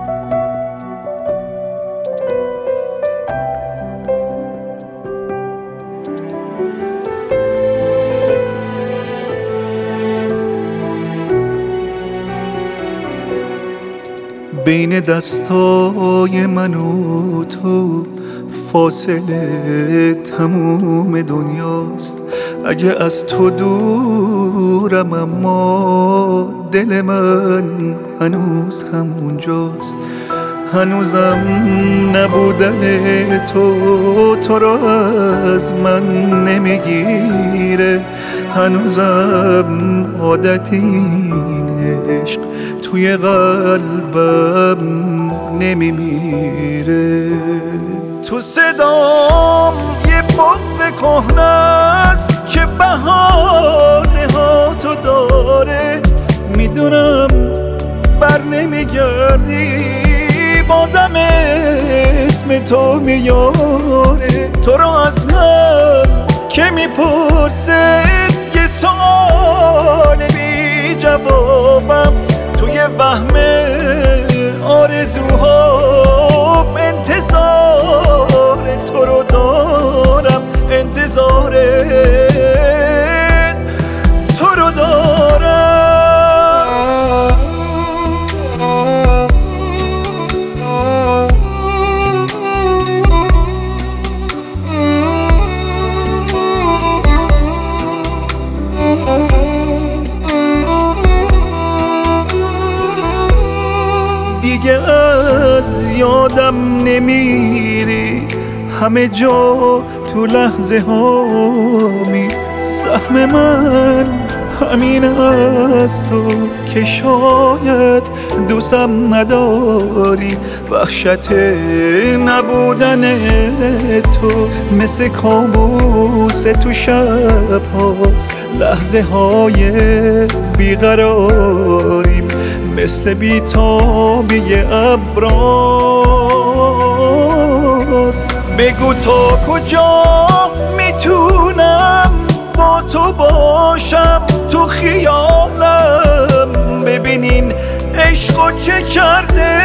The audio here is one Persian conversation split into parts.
بین دستای من و تو فاصله تموم دنیاست. اگه از تو دورم اما دل من هنوز همونجاست. هنوزم نبودن تو را از من نمیگیره. هنوزم عادت این عشق توی قلبم نمیمیره. تو صدام یه بغض کهنه است که بهانه ها تو داره. میدونم بر نمیگردی بازم اسم تو میاره. تو رو از من که میپرسه یه سوال بی جوابم. توی وهم آرزوهام انتظار تو رو دارم. انتظار تو رو دارم. دیگه از یادم نمیری همه جا تو لحظه هامی. سهم من همین از تو که شاید دوستم نداری. وحشت نبودن تو مثل کابوس تو شب هاست. لحظه های بیقراریم مثل بیتابی ابراست. بگو تا کجا میتونم با تو باشم تو خیالم. ببینین عشقو چه کرده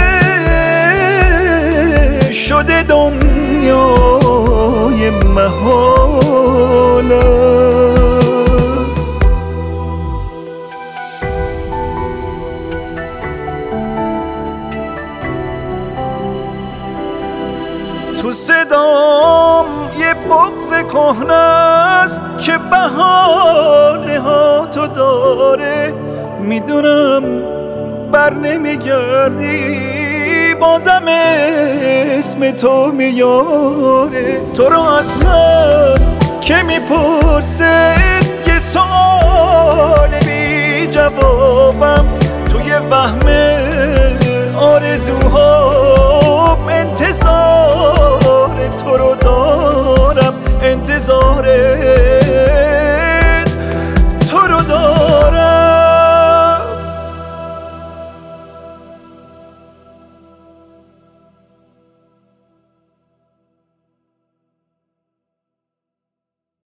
شده دنیای محالم. تو صدام یه بغض کهنه است که بهانه ها تو داره. میدونم بر نمیگردی بازم اسم تو میاره. تو رو از من که میپرسه یه سوال بی جوابم. توی وهم